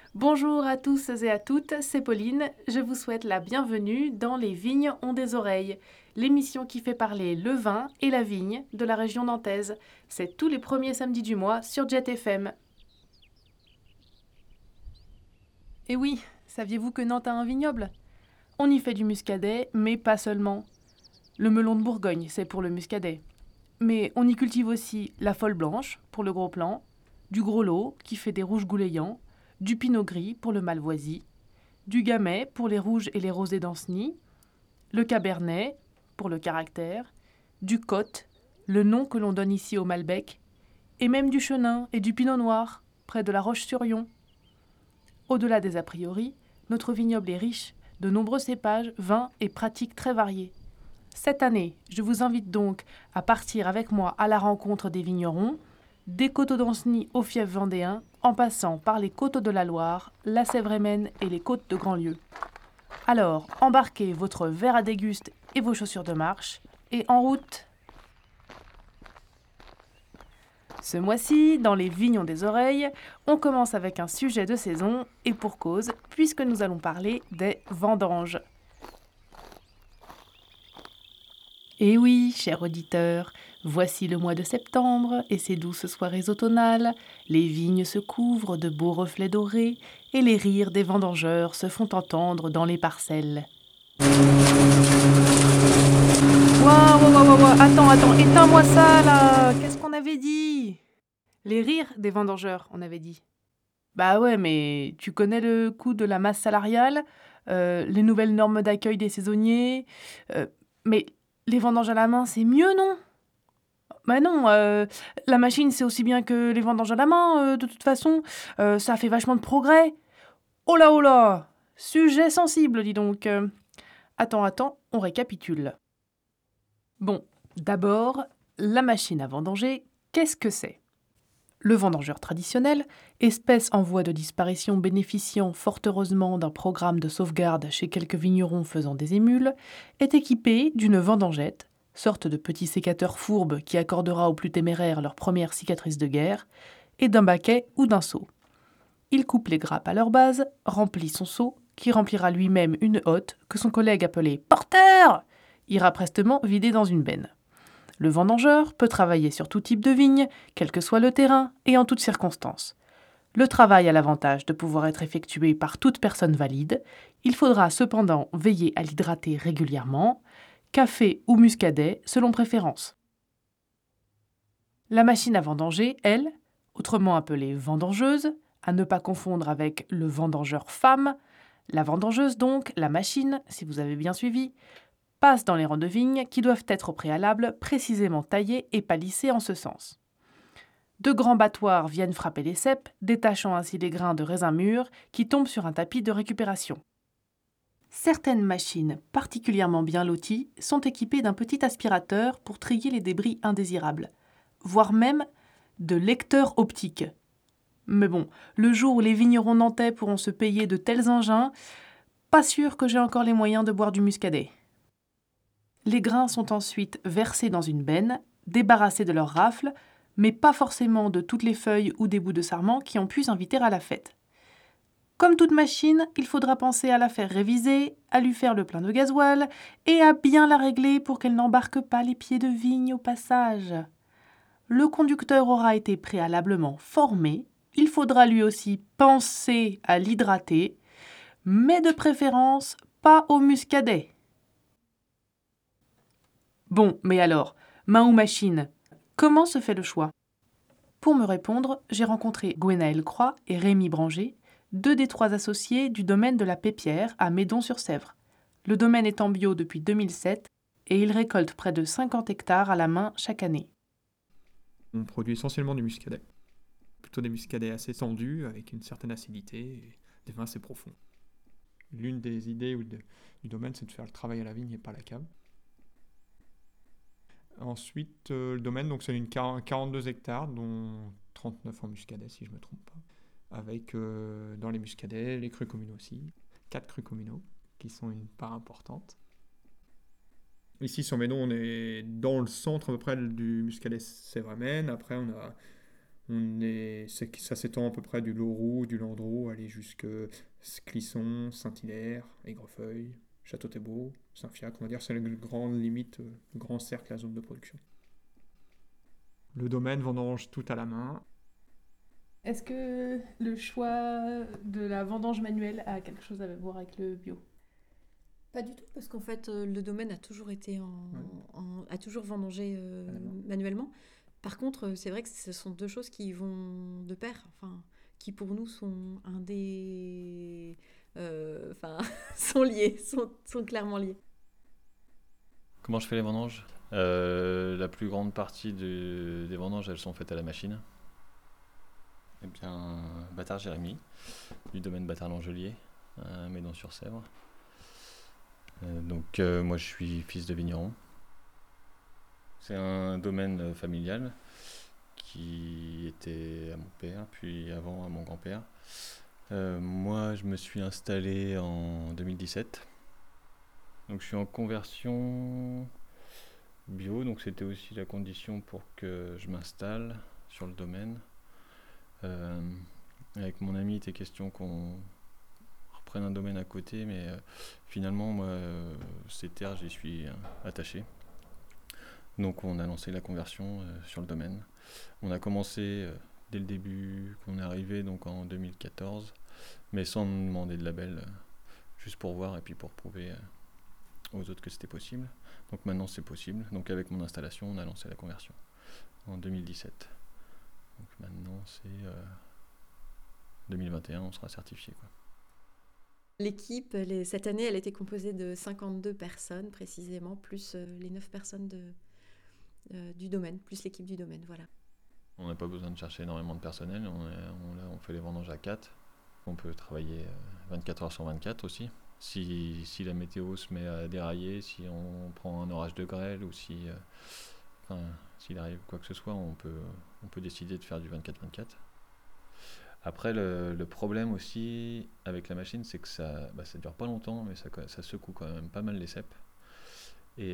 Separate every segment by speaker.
Speaker 1: Bonjour à tous et à toutes, c'est Pauline. Je vous souhaite la bienvenue dans Les Vignes ont des oreilles, l'émission qui fait parler le vin et la vigne de la région nantaise. C'est tous les premiers samedis du mois sur Jet FM. Et oui, saviez-vous que Nantes a un vignoble? On y fait du muscadet, mais pas seulement. Le melon de Bourgogne, c'est pour le muscadet. Mais on y cultive aussi la folle blanche, pour le gros plan, du gros lot, qui fait des rouges goulayants, du pinot gris pour le malvoisie, du gamay pour les rouges et les rosés d'Ancenis, le cabernet pour le caractère, du côte, le nom que l'on donne ici au Malbec, et même du chenin et du pinot noir près de la Roche-sur-Yon. Au-delà des a priori, notre vignoble est riche de nombreux cépages, vins et pratiques très variées. Cette année, je vous invite donc à partir avec moi à la rencontre des vignerons, des coteaux d'Ancenis au fief vendéen, en passant par les coteaux de la Loire, la Sèvre-et-Maine et les côtes de Grandlieu. Alors, embarquez votre verre à déguste et vos chaussures de marche, et en route. Ce mois-ci, dans les Vignes ont des oreilles, on commence avec un sujet de saison, et pour cause, puisque nous allons parler des vendanges. Et oui, cher auditeur, voici le mois de septembre et ses douces soirées automnales, les vignes se couvrent de beaux reflets dorés, et les rires des vendangeurs se font entendre dans les parcelles. Waouh, waouh, waouh, waouh, attends, éteins-moi ça là! Qu'est-ce qu'on avait dit? Les rires des vendangeurs, on avait dit. Bah ouais, mais tu connais le coût de la masse salariale, les nouvelles normes d'accueil des saisonniers, mais les vendanges à la main, c'est mieux, non? Bah non, la machine, c'est aussi bien que les vendanges à la main, de toute façon, ça fait vachement de progrès. Oh là! Sujet sensible, dis donc. Attends, on récapitule. Bon, d'abord, la machine à vendanger, qu'est-ce que c'est? Le vendangeur traditionnel, espèce en voie de disparition bénéficiant fort heureusement d'un programme de sauvegarde chez quelques vignerons faisant des émules, est équipé d'une vendangette, sorte de petit sécateur fourbe qui accordera aux plus téméraires leur première cicatrice de guerre, et d'un baquet ou d'un seau. Il coupe les grappes à leur base, remplit son seau, qui remplira lui-même une hotte que son collègue appelé porteur ira prestement vider dans une benne. Le vendangeur peut travailler sur tout type de vigne, quel que soit le terrain et en toutes circonstances. Le travail a l'avantage de pouvoir être effectué par toute personne valide. Il faudra cependant veiller à l'hydrater régulièrement, café ou muscadet selon préférence. La machine à vendanger, elle, autrement appelée vendangeuse, à ne pas confondre avec le vendangeur femme, la vendangeuse donc, la machine, si vous avez bien suivi, passe dans les rangs de vignes qui doivent être au préalable précisément taillés et palissés en ce sens. De grands battoirs viennent frapper les ceps, détachant ainsi les grains de raisin mûr qui tombent sur un tapis de récupération. Certaines machines particulièrement bien loties sont équipées d'un petit aspirateur pour trier les débris indésirables, voire même de lecteurs optiques. Mais bon, le jour où les vignerons nantais pourront se payer de tels engins, pas sûr que j'ai encore les moyens de boire du muscadet. Les grains sont ensuite versés dans une benne, débarrassés de leur rafle, mais pas forcément de toutes les feuilles ou des bouts de sarment qui ont pu s'inviter à la fête. Comme toute machine, il faudra penser à la faire réviser, à lui faire le plein de gasoil et à bien la régler pour qu'elle n'embarque pas les pieds de vigne au passage. Le conducteur aura été préalablement formé, il faudra lui aussi penser à l'hydrater, mais de préférence pas au muscadet. Bon, mais alors, main ou machine? Comment se fait le choix? Pour me répondre, j'ai rencontré Gwenaëlle Croix et Rémi Branger, deux des trois associés du domaine de la Pépière à Médon-sur-Sèvre. Le domaine est en bio depuis 2007 et il récolte près de 50 hectares à la main chaque année.
Speaker 2: On produit essentiellement du muscadet. Plutôt des muscadets assez tendus, avec une certaine acidité, et des vins assez profonds. L'une des idées du domaine, c'est de faire le travail à la vigne et pas à la cave. Ensuite, le domaine, donc c'est 42 hectares, dont 39 en muscadet, si je ne me trompe pas. Avec dans les muscadets, les crus communaux aussi. 4 crus communaux, qui sont une part importante. Ici, sur Médon, on est dans le centre à peu près du muscadet Sèvres-et-Maine. Après, ça s'étend à peu près du Loroux, du Landreau, allez, jusque Clisson, Saint-Hilaire, Aigrefeuille, Château-Thébault, Saint-Fiacre. On va dire que c'est la grande limite, le grand cercle, la zone de production. Le domaine vendange tout à la main.
Speaker 1: Est-ce que le choix de la vendange manuelle a quelque chose à voir avec le bio?
Speaker 3: Pas du tout, parce qu'en fait, le domaine a toujours été a toujours vendangé
Speaker 2: À la main.
Speaker 3: manuellement. Par contre, c'est vrai que ce sont deux choses qui vont de pair, enfin, qui pour nous sont enfin, sont liées, sont clairement liées.
Speaker 4: Comment je fais les vendanges? La plus grande partie des vendanges, elles sont faites à la machine. Eh bien, Bâtard Jérémy, du domaine Bâtard-Langelier, à Médon-sur-Sèvre. Donc, moi, je suis fils de vigneron. C'est un domaine familial qui était à mon père, puis avant à mon grand-père. Moi, je me suis installé en 2017. Donc, je suis en conversion bio, donc c'était aussi la condition pour que je m'installe sur le domaine. Avec mon ami, il était question qu'on reprenne un domaine à côté, mais finalement, moi, ces terres, j'y suis attaché. Donc on a lancé la conversion sur le domaine. On a commencé dès le début qu'on est arrivé, donc en 2014, mais sans nous demander de label, juste pour voir et puis pour prouver aux autres que c'était possible. Donc maintenant c'est possible. Donc avec mon installation, on a lancé la conversion en 2017. Donc maintenant c'est 2021, on sera certifié, quoi.
Speaker 3: L'équipe, cette année, elle était composée de 52 personnes précisément, plus les 9 personnes du domaine, plus l'équipe du domaine, voilà.
Speaker 4: On n'a pas besoin de chercher énormément de personnel, on fait les vendanges à 4. On peut travailler 24 heures sur 24 aussi. Si la météo se met à dérailler, si on prend un orage de grêle ou s'il arrive quoi que ce soit, on peut décider de faire du 24-24. Après, le problème aussi avec la machine, c'est que ça dure pas longtemps, mais ça secoue quand même pas mal les cèpes. Et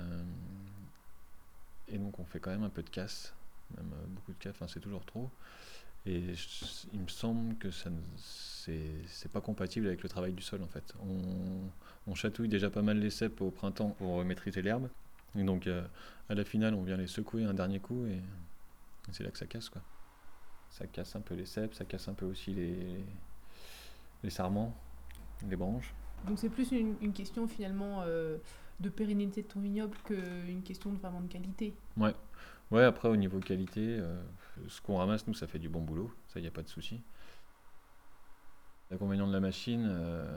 Speaker 4: donc on fait quand même un peu de casse, même beaucoup de casse, enfin c'est toujours trop. Et il me semble que c'est pas compatible avec le travail du sol en fait. On chatouille déjà pas mal les cèpes au printemps pour maîtriser l'herbe. Et donc à la finale, on vient les secouer un dernier coup et c'est là que ça casse, quoi. Ça casse un peu les cèpes, ça casse un peu aussi les sarments, les branches.
Speaker 1: Donc c'est plus une question finalement de pérennité de ton vignoble qu'une question vraiment de qualité.
Speaker 4: Ouais, après au niveau qualité, ce qu'on ramasse, nous, ça fait du bon boulot, ça, il n'y a pas de souci. L'inconvénient de la machine,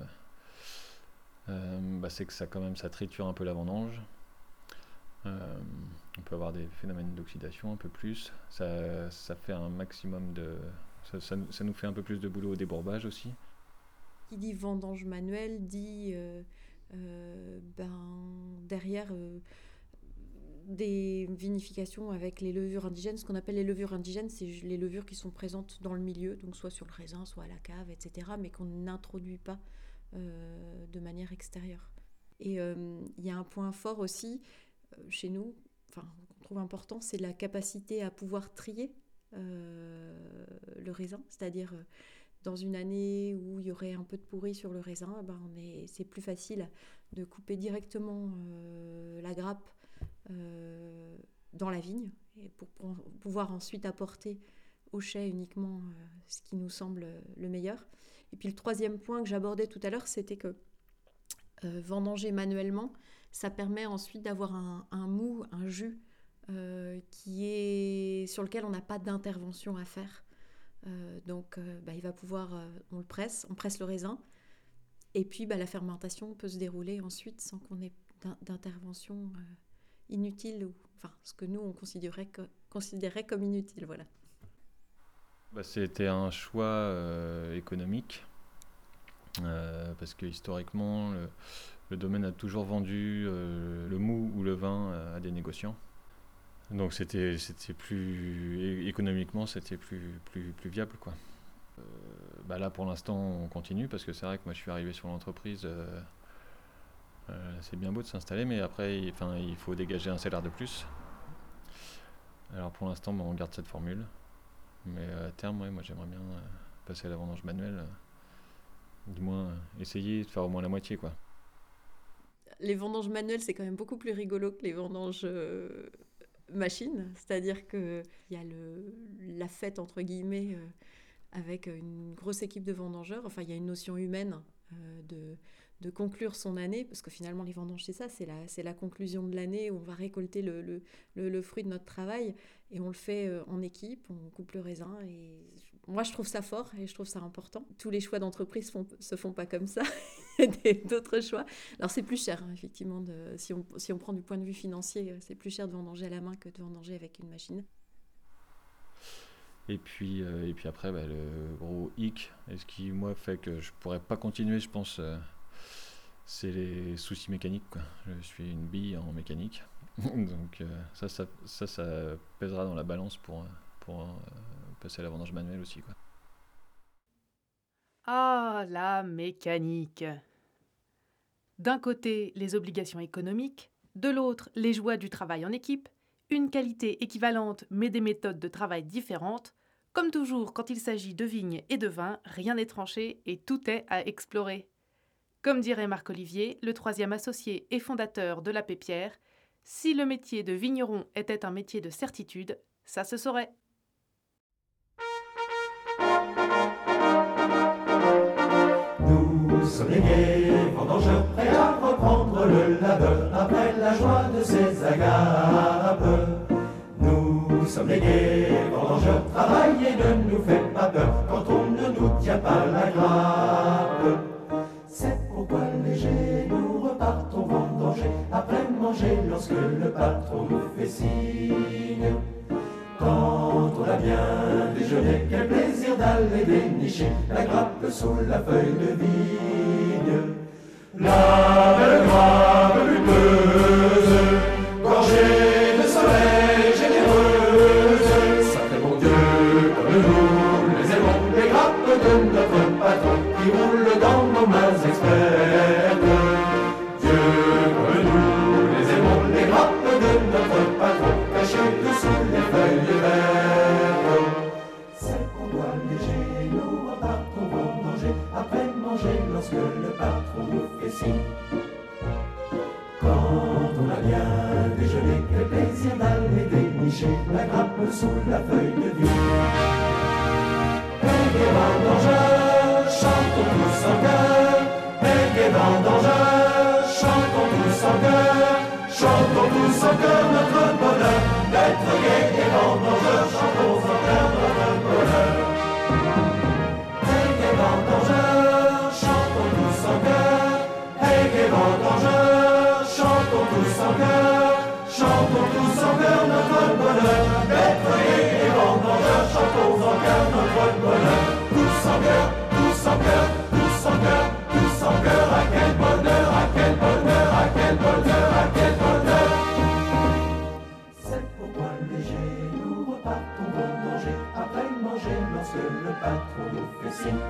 Speaker 4: c'est que ça triture un peu la vendange. On peut avoir des phénomènes d'oxydation un peu plus. Ça fait un maximum de... Ça nous fait un peu plus de boulot au débourbage aussi.
Speaker 3: Qui dit vendange manuelle dit derrière des vinifications avec les levures indigènes. Ce qu'on appelle les levures indigènes, c'est les levures qui sont présentes dans le milieu, donc soit sur le raisin, soit à la cave, etc., mais qu'on n'introduit pas de manière extérieure. Et il y a un point fort aussi chez nous, qu'on trouve important, c'est la capacité à pouvoir trier le raisin, c'est-à-dire dans une année où il y aurait un peu de pourri sur le raisin, c'est plus facile de couper directement la grappe dans la vigne et pour pouvoir ensuite apporter au chai uniquement ce qui nous semble le meilleur. Et puis le troisième point que j'abordais tout à l'heure, c'était que vendanger manuellement, ça permet ensuite d'avoir un mou, un jus sur lequel on n'a pas d'intervention à faire. Donc il va pouvoir, on presse le raisin, et puis la fermentation peut se dérouler ensuite sans qu'on ait d'intervention inutile, ce que nous on considérait comme inutile, voilà.
Speaker 4: C'était un choix économique, parce que historiquement le domaine a toujours vendu le mou ou le vin à des négociants. Donc c'était plus économiquement, c'était plus viable, quoi. Là pour l'instant on continue, parce que c'est vrai que moi je suis arrivé sur l'entreprise, c'est bien beau de s'installer, mais après il faut dégager un salaire de plus. Alors pour l'instant on garde cette formule, mais à terme moi j'aimerais bien passer à la vendange manuelle, du moins essayer de faire au moins la moitié, quoi.
Speaker 3: Les vendanges manuelles, c'est quand même beaucoup plus rigolo que les vendanges machines. C'est-à-dire qu'il y a la fête, entre guillemets, avec une grosse équipe de vendangeurs. Enfin, il y a une notion humaine de conclure son année, parce que finalement, les vendanges, c'est ça, c'est la conclusion de l'année où on va récolter le fruit de notre travail, et on le fait en équipe, on coupe le raisin, et moi, je trouve ça fort et je trouve ça important. Tous les choix d'entreprise se font pas comme ça, il y a d'autres choix. Alors, c'est plus cher, hein, effectivement, si on prend du point de vue financier, c'est plus cher de vendanger à la main que de vendanger avec une machine.
Speaker 4: Et puis après, le gros hic, et ce qui, moi, fait que je pourrais pas continuer, je pense, c'est les soucis mécaniques, quoi. Je suis une bille en mécanique. Donc ça pèsera dans la balance pour passer à la vendange manuelle aussi, quoi.
Speaker 1: Ah, la mécanique. D'un côté, les obligations économiques, de l'autre, les joies du travail en équipe, une qualité équivalente mais des méthodes de travail différentes. Comme toujours, quand il s'agit de vignes et de vin, rien n'est tranché et tout est à explorer. Comme dirait Marc Olivier, le 3e associé et fondateur de la Pépierre, si le métier de vigneron était un métier de certitude, ça se saurait.
Speaker 5: Nous sommes les gais vendangeurs, prêts à reprendre le labeur après la joie de ces agapes. Nous sommes les gais vendangeurs, travailler ne nous fait pas peur quand on ne nous tient pas la grappe. C'est pourquoi léger nous repartons vendanger après manger lorsque le patron nous fait signe. Quand on a bien déjeuné, quel plaisir d'aller dénicher la grappe sous la feuille de vigne. La belle grappe luteuse, gorgée de soleil généreuse, sacré bon Dieu, comme nous les aimons, les grappes de notre patron qui roulent dans nos mains expertes. Dieu, comme nous les aimons, les grappes de notre patron cachées dessous les feuilles vertes. C'est pourquoi léger nous repartons vendanger après manger lorsque le patron nous fait signe. Quand on a bien déjeuné, quel plaisir d'aller dénicher la grappe sous la feuille de vigne. Et les vendangeurs, chantons tous en chœur. Et les vendangeurs, chantons tous en chœur. Chantons tous en chœur notre bonheur. D'être gais et vendangeurs, chantons en chœur notre bonheur. Et les vendangeurs, chantons tous en chœur. Et les vendangeurs, chantons tous en chœur. Chantons tous en chœur notre bonheur. D'être gais et vendangeurs, chantons en chœur notre bonheur. Tous en chœur, tous en chœur, tous en chœur, tous en chœur. À quel bonheur, à quel bonheur, à quel bonheur, à quel bonheur. C'est pourquoi léger nous repartons vendanger après manger lorsque le patron nous fait signe.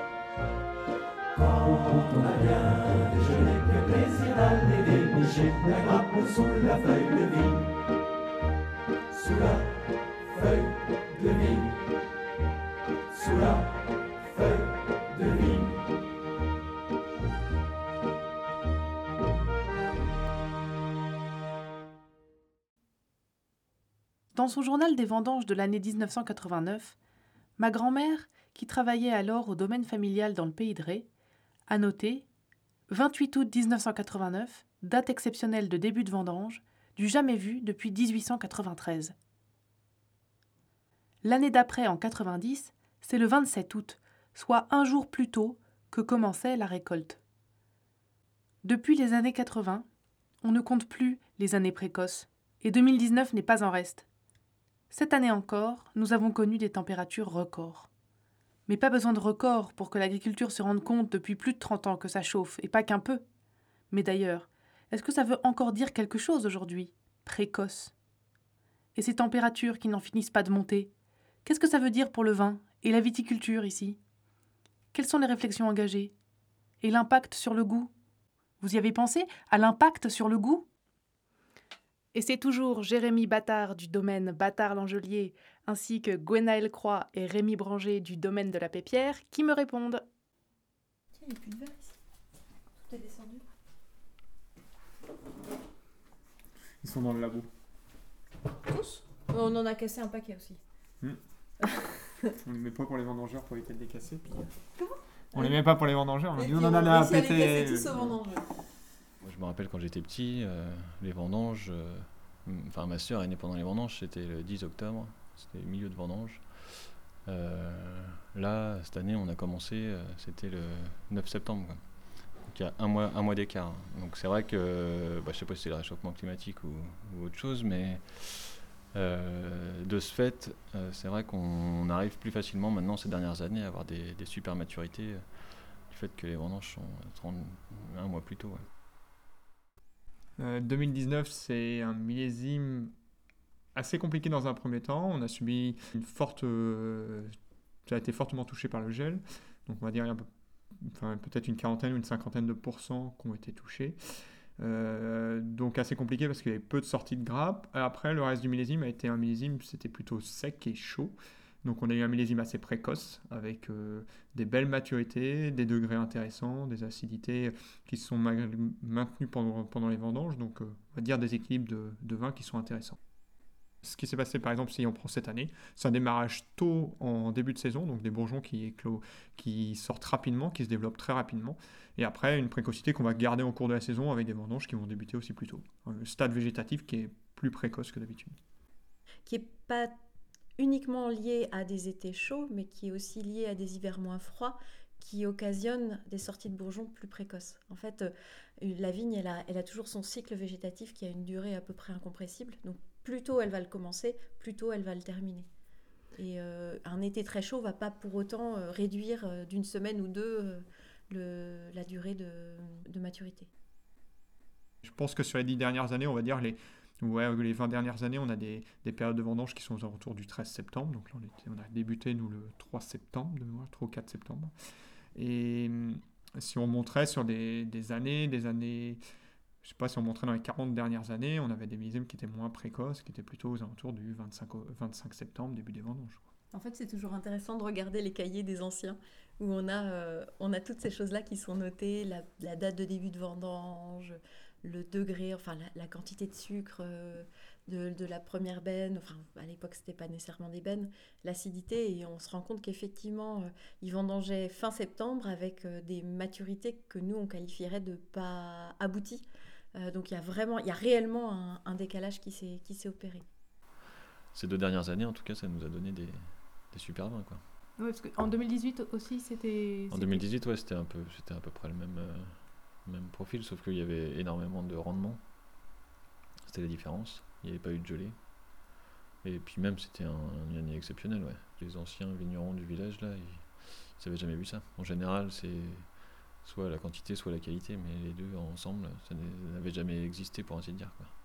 Speaker 5: Quand on a bien déjeuné, quel plaisir d'aller dénicher la grappe sous la feuille de vigne. Sous la feuille de vigne. Sous la feuille de vigne.
Speaker 1: Dans son journal des vendanges de l'année 1989, ma grand-mère, qui travaillait alors au domaine familial dans le pays de Ré, a noté 28 août 1989, date exceptionnelle de début de vendange, du jamais vu depuis 1893. L'année d'après, en 90, c'est le 27 août, soit un jour plus tôt que commençait la récolte. Depuis les années 80, on ne compte plus les années précoces, et 2019 n'est pas en reste. Cette année encore, nous avons connu des températures records. Mais pas besoin de records pour que l'agriculture se rende compte depuis plus de 30 ans que ça chauffe, et pas qu'un peu. Mais d'ailleurs, est-ce que ça veut encore dire quelque chose aujourd'hui ? Précoce. Et ces températures qui n'en finissent pas de monter, qu'est-ce que ça veut dire pour le vin et la viticulture ici ? Quelles sont les réflexions engagées ? Et l'impact sur le goût ? Vous y avez pensé, à l'impact sur le goût ? Et c'est toujours Jérémy Battard du domaine Battard-Langelier, ainsi que Gwenaëlle Croix et Rémi Branger du domaine de la Pépierre qui me répondent.
Speaker 3: Il n'y a plus de verre ici. Tout est descendu.
Speaker 2: Ils sont dans le labo.
Speaker 3: Tous? On en a cassé un paquet aussi.
Speaker 2: On les met pas pour les vendangeurs pour éviter de les casser. On les met pas pour les vendangeurs. On a dit on en a à
Speaker 3: réussi à les
Speaker 2: péter.
Speaker 3: casser tous au vendangeur.
Speaker 4: Moi, je me rappelle quand j'étais petit, les vendanges, enfin ma sœur est née pendant les vendanges, c'était le 10 octobre, c'était le milieu de vendange. Là, cette année, on a commencé, c'était le 9 septembre. Quoi. Donc il y a un mois d'écart. Donc c'est vrai que, je sais pas si c'est le réchauffement climatique ou autre chose, mais de ce fait, c'est vrai qu'on arrive plus facilement maintenant ces dernières années à avoir des super maturités du fait que les vendanges sont un mois plus tôt. Ouais.
Speaker 2: 2019, c'est un millésime assez compliqué dans un premier temps. On a subi ça a été fortement touché par le gel. Donc on va dire peut-être une quarantaine ou une cinquantaine de pourcents qui ont été touchés. Donc assez compliqué parce qu'il y avait peu de sorties de grappes. Après, le reste du millésime a été un millésime, c'était plutôt sec et chaud. Donc on a eu un millésime assez précoce avec des belles maturités, des degrés intéressants, des acidités qui se sont maintenues pendant les vendanges. Donc on va dire des équilibres de vin qui sont intéressants. Ce qui s'est passé par exemple si on prend cette année, c'est un démarrage tôt en début de saison, donc des bourgeons qui sortent rapidement, qui se développent très rapidement. Et après une précocité qu'on va garder au cours de la saison avec des vendanges qui vont débuter aussi plus tôt. Un stade végétatif qui est plus précoce que d'habitude.
Speaker 3: Qui n'est pas uniquement lié à des étés chauds, mais qui est aussi lié à des hivers moins froids, qui occasionnent des sorties de bourgeons plus précoces. En fait, la vigne, elle a toujours son cycle végétatif qui a une durée à peu près incompressible. Donc, plus tôt elle va le commencer, plus tôt elle va le terminer. Et un été très chaud ne va pas pour autant réduire d'une semaine ou deux la durée de maturité.
Speaker 2: Je pense que sur les 10 dernières années, on va dire les 20 dernières années, on a des périodes de vendange qui sont autour du 13 septembre. Donc là, on a débuté, nous, le 3 septembre, 3 ou 4 septembre. Et si on montrait sur des années, je sais pas, si on montrait dans les 40 dernières années, on avait des millésimes qui étaient moins précoces, qui étaient plutôt aux alentours du 25 septembre, début des vendanges.
Speaker 3: En fait, c'est toujours intéressant de regarder les cahiers des anciens, où on a toutes ces choses-là qui sont notées, la date de début de vendange, le degré, enfin la quantité de sucre de la première benne, enfin à l'époque c'était pas nécessairement des bennes, l'acidité, et on se rend compte qu'effectivement ils vendangeaient fin septembre avec des maturités que nous on qualifierait de pas abouties. Donc il y a réellement un décalage qui s'est opéré.
Speaker 4: Ces 2 dernières années, en tout cas, ça nous a donné des super vins, quoi.
Speaker 1: Ouais, parce qu'en 2018 aussi, c'était...
Speaker 4: En 2018, ouais, c'était à peu près le même profil, sauf qu'il y avait énormément de rendement. C'était la différence. Il n'y avait pas eu de gelée. Et puis même, c'était une année exceptionnelle, ouais. Les anciens vignerons du village, là, ils n'avaient jamais vu ça. En général, c'est soit la quantité, soit la qualité, mais les deux ensemble, ça n'avait jamais existé, pour ainsi dire, quoi.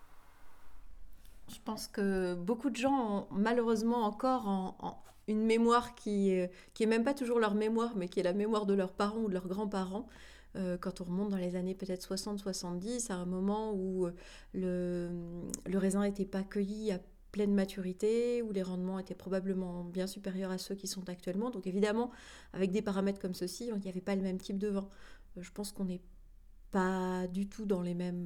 Speaker 3: Je pense que beaucoup de gens ont malheureusement encore une mémoire qui est même pas toujours leur mémoire, mais qui est la mémoire de leurs parents ou de leurs grands-parents. Quand on remonte dans les années peut-être 60-70, à un moment où le raisin n'était pas cueilli à pleine maturité, où les rendements étaient probablement bien supérieurs à ceux qui sont actuellement. Donc évidemment, avec des paramètres comme ceci, il n'y avait pas le même type de vin. Je pense qu'on n'est pas du tout dans les mêmes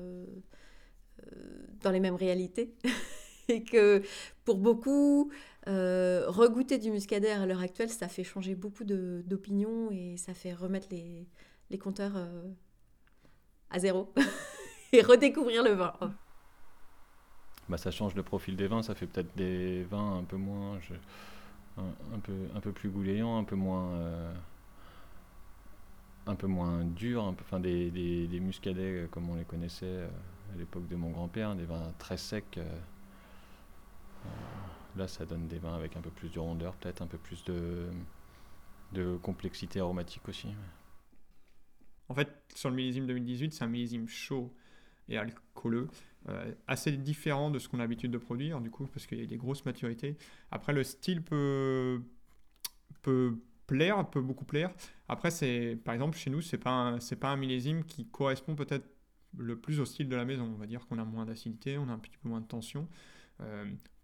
Speaker 3: réalités. Et que pour beaucoup, regoûter du muscadère à l'heure actuelle, ça fait changer beaucoup d'opinions et ça fait remettre les compteurs à zéro et redécouvrir le vin.
Speaker 4: Ça change le profil des vins, ça fait peut-être des vins un peu moins, un peu plus goulayants, un peu moins durs, des muscadets comme on les connaissait à l'époque de mon grand-père, des vins très secs. Là, ça donne des vins avec un peu plus de rondeur, peut-être un peu plus de complexité aromatique aussi.
Speaker 2: En fait, sur le millésime 2018, c'est un millésime chaud et alcooleux, assez différent de ce qu'on a l'habitude de produire, du coup, parce qu'il y a des grosses maturités. Après, le style peut beaucoup plaire. Après, par exemple, chez nous, c'est pas un millésime qui correspond peut-être le plus au style de la maison. On va dire qu'on a moins d'acidité, on a un petit peu moins de tension.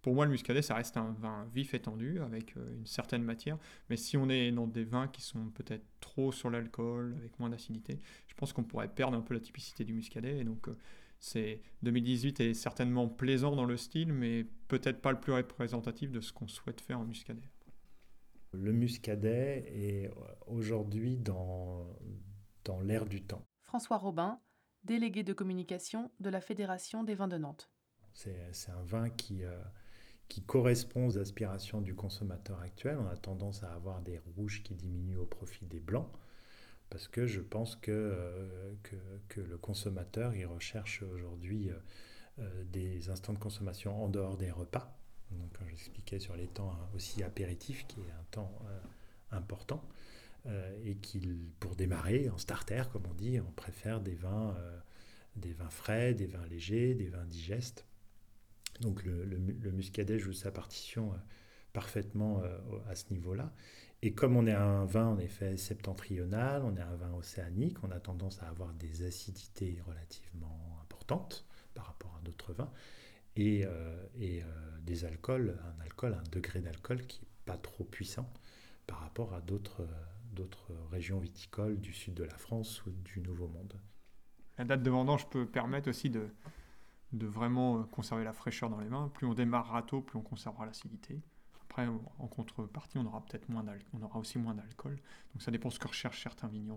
Speaker 2: Pour moi, le muscadet, ça reste un vin vif et tendu, avec une certaine matière. Mais si on est dans des vins qui sont peut-être trop sur l'alcool, avec moins d'acidité, je pense qu'on pourrait perdre un peu la typicité du muscadet. Et donc, 2018 est certainement plaisant dans le style, mais peut-être pas le plus représentatif de ce qu'on souhaite faire en muscadet.
Speaker 6: Le muscadet est aujourd'hui dans l'air du temps.
Speaker 1: François Robin, délégué de communication de la Fédération des vins de Nantes.
Speaker 6: C'est un vin qui correspond aux aspirations du consommateur actuel. On a tendance à avoir des rouges qui diminuent au profit des blancs, parce que je pense que le consommateur il recherche aujourd'hui des instants de consommation en dehors des repas. Donc, comme j'expliquais sur les temps aussi apéritifs, qui est un temps important, et pour démarrer en starter, comme on dit, on préfère des vins frais, des vins légers, des vins digestes. Donc le muscadet joue sa partition parfaitement à ce niveau-là. Et comme on est un vin en effet septentrional, on est un vin océanique, on a tendance à avoir des acidités relativement importantes par rapport à d'autres vins, et des alcools, un degré d'alcool qui n'est pas trop puissant par rapport à d'autres régions viticoles du sud de la France ou du Nouveau Monde.
Speaker 2: La date de vendange peut permettre aussi de vraiment conserver la fraîcheur dans les vins. Plus on démarrera tôt, plus on conservera l'acidité. Après, en contrepartie, on aura aussi moins d'alcool. Donc ça dépend de ce que recherchent certains vignerons.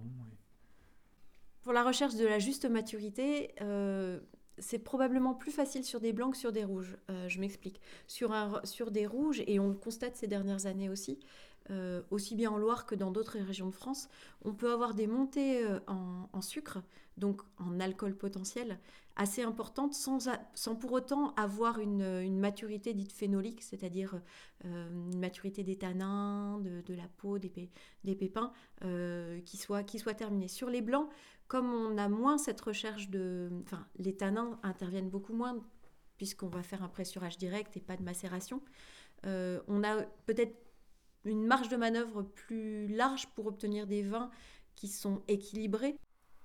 Speaker 3: Pour la recherche de la juste maturité, c'est probablement plus facile sur des blancs que sur des rouges. Je m'explique. Sur des rouges, et on le constate ces dernières années aussi bien en Loire que dans d'autres régions de France, on peut avoir des montées en sucre, donc en alcool potentiel, assez importantes, sans pour autant avoir une maturité dite phénolique, c'est-à-dire une maturité des tanins, de la peau, des pépins, qui soit terminée. Sur les blancs, comme on a moins cette recherche les tanins interviennent beaucoup moins, puisqu'on va faire un pressurage direct et pas de macération, on a peut-être une marge de manœuvre plus large pour obtenir des vins qui sont équilibrés.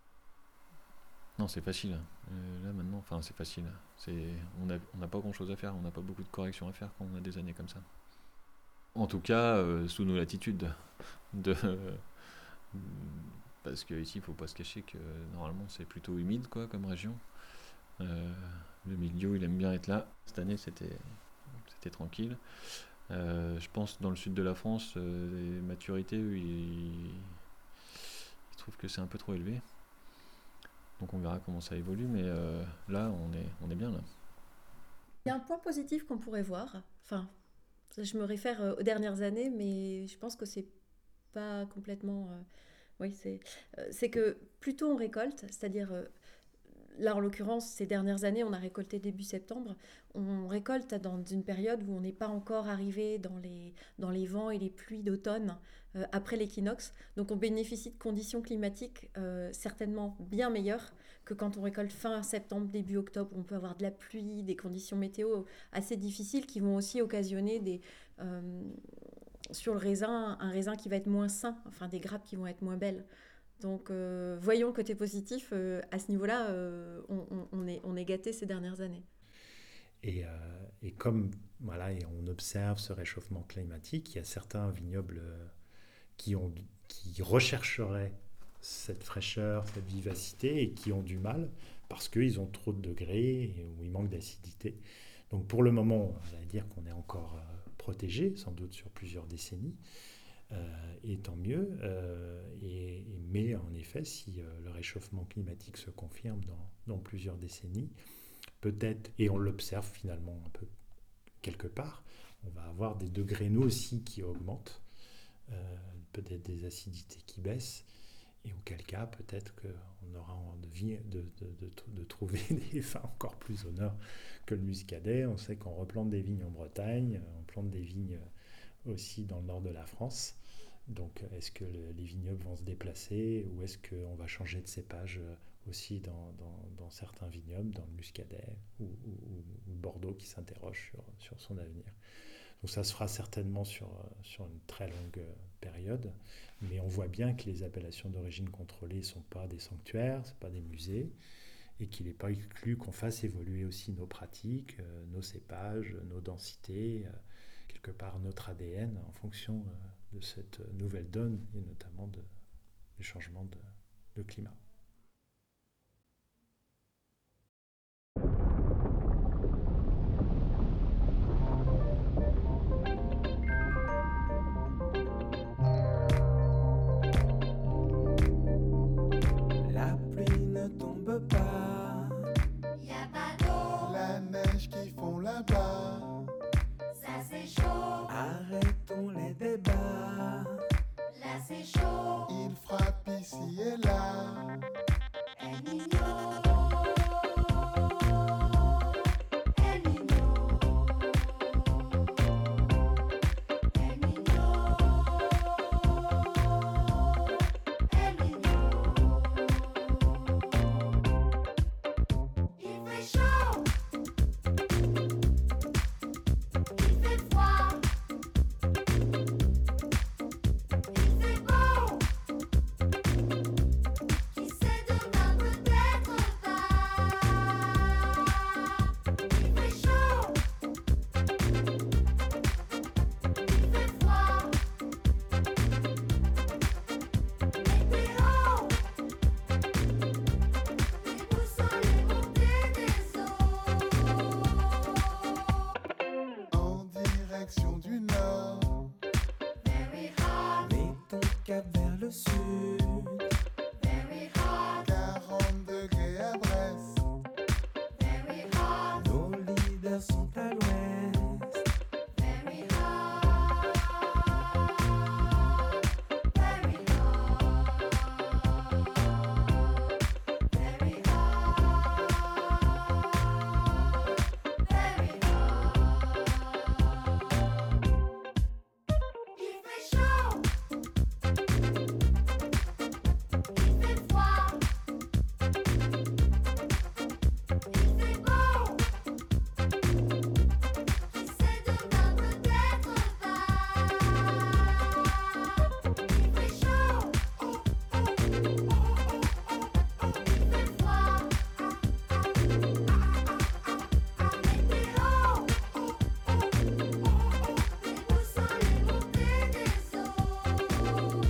Speaker 4: Non, c'est facile. Là maintenant, c'est facile. On n'a pas grand-chose à faire, on n'a pas beaucoup de corrections à faire quand on a des années comme ça. En tout cas, sous nos latitudes. Parce qu'ici, il ne faut pas se cacher que normalement, c'est plutôt humide comme région. Le milieu, il aime bien être là. Cette année, c'était tranquille. Je pense dans le sud de la France, les maturités, ils trouvent que c'est un peu trop élevé. Donc on verra comment ça évolue, mais là, on est bien là.
Speaker 3: Il y a un point positif qu'on pourrait voir. Je me réfère aux dernières années, mais je pense que c'est pas complètement... c'est que plus tôt on récolte, c'est-à-dire... Là, en l'occurrence, ces dernières années, on a récolté début septembre. On récolte dans une période où on n'est pas encore arrivé dans les vents et les pluies d'automne après l'équinoxe. Donc, on bénéficie de conditions climatiques certainement bien meilleures que quand on récolte fin septembre, début octobre. On peut avoir de la pluie, des conditions météo assez difficiles qui vont aussi occasionner sur le raisin, un raisin qui va être moins sain, des grappes qui vont être moins belles. Donc, voyons le côté positif. À ce niveau-là, on est gâtés ces dernières années.
Speaker 6: Et comme et on observe ce réchauffement climatique, il y a certains vignobles qui rechercheraient cette fraîcheur, cette vivacité, et qui ont du mal parce qu'ils ont trop de degrés ou il manque d'acidité. Donc pour le moment, on va dire qu'on est encore protégé, sans doute sur plusieurs décennies. Et tant mieux. Mais en effet, si le réchauffement climatique se confirme dans plusieurs décennies, peut-être, et on l'observe finalement un peu quelque part, on va avoir des degrés nous aussi qui augmentent, peut-être des acidités qui baissent, et auquel cas peut-être qu'on aura envie de trouver des vins encore plus honneurs que le muscadet. On sait qu'on replante des vignes en Bretagne, on plante des vignes aussi dans le nord de la France. Donc, est-ce que les vignobles vont se déplacer, ou est-ce qu'on va changer de cépage aussi dans certains vignobles, dans le muscadet ou Bordeaux qui s'interroge sur son avenir. Donc ça se fera certainement sur une très longue période, mais on voit bien que les appellations d'origine contrôlée ne sont pas des sanctuaires, ce pas des musées, et qu'il n'est pas exclu qu'on fasse évoluer aussi nos pratiques, nos cépages, nos densités, quelque part notre ADN en fonction de cette nouvelle donne et notamment du changement de climat.
Speaker 5: La pluie ne tombe pas,
Speaker 7: Y'a pas d'eau,
Speaker 5: la neige qui fond là-bas.
Speaker 7: ça c'est chaud,
Speaker 5: Arrêtons les débats,
Speaker 7: là c'est chaud,
Speaker 5: il frappe ici et là.
Speaker 7: El Niño, El Niño, El Niño, El Niño. Il fait chaud, il fait froid, il fait beau. Qui sait demain peut-être pas. Il fait chaud, il fait froid. Météo, les boussoles et montées des eaux.
Speaker 5: En direction du nord,
Speaker 7: Very hot,
Speaker 5: mets ton cap vers le sud.
Speaker 7: very hot,
Speaker 5: 40 degrés à Brest,
Speaker 7: very hot,
Speaker 5: nos leaders sont à l'ouest.
Speaker 7: very hot, very hot, very hot. Il fait chaud, il fait froid, il fait beau. Qui sait demain peut-être pas. Il fait chaud, il fait froid. Météo, les boussoles et montées des eaux.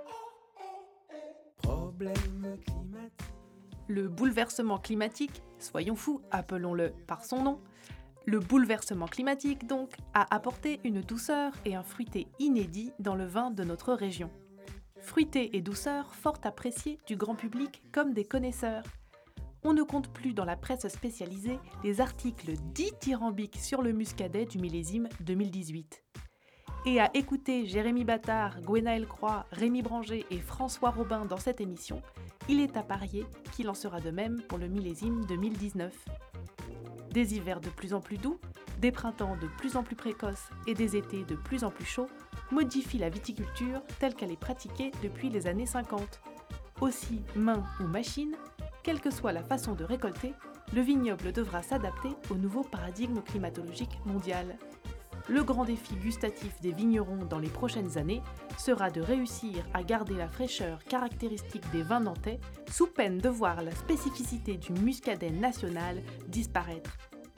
Speaker 5: Problème climatique.
Speaker 1: Le bouleversement climatique, soyons fous, appelons-le par son nom. Le bouleversement climatique, donc, a apporté une douceur et un fruité inédit dans le vin de notre région. Fruité et douceur fort appréciés du grand public comme des connaisseurs. On ne compte plus dans la presse spécialisée les articles dithyrambiques sur le muscadet du millésime 2018. Et à écouter Jérémy Battard, Gwenaëlle Croix, Rémi Branger et François Robin dans cette émission, il est à parier qu'il en sera de même pour le millésime 2019. Des hivers de plus en plus doux, des printemps de plus en plus précoces et des étés de plus en plus chauds modifient la viticulture telle qu'elle est pratiquée depuis les années 50. Aussi main ou machine, quelle que soit la façon de récolter, le vignoble devra s'adapter au nouveau paradigme climatologique mondial. Le grand défi gustatif des vignerons dans les prochaines années sera de réussir à garder la fraîcheur caractéristique des vins nantais sous peine de voir la spécificité du muscadet national disparaître.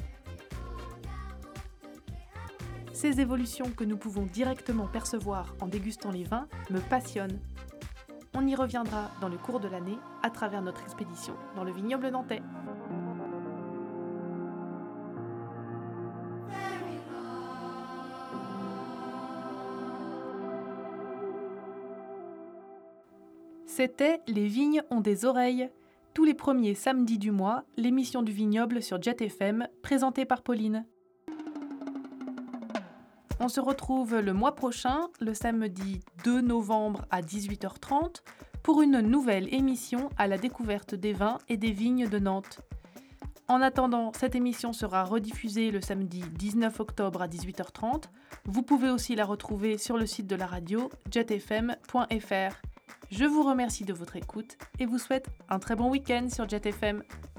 Speaker 1: Ces évolutions que nous pouvons directement percevoir en dégustant les vins me passionnent. On y reviendra dans le cours de l'année à travers notre expédition dans le vignoble nantais. C'était Les vignes ont des oreilles. Tous les premiers samedis du mois, l'émission du vignoble sur Jet FM, présentée par Pauline. On se retrouve le mois prochain, le samedi 2 novembre à 18h30, pour une nouvelle émission à la découverte des vins et des vignes de Nantes. En attendant, cette émission sera rediffusée le samedi 19 octobre à 18h30. Vous pouvez aussi la retrouver sur le site de la radio jetfm.fr. Je vous remercie de votre écoute et vous souhaite un très bon week-end sur Jet FM.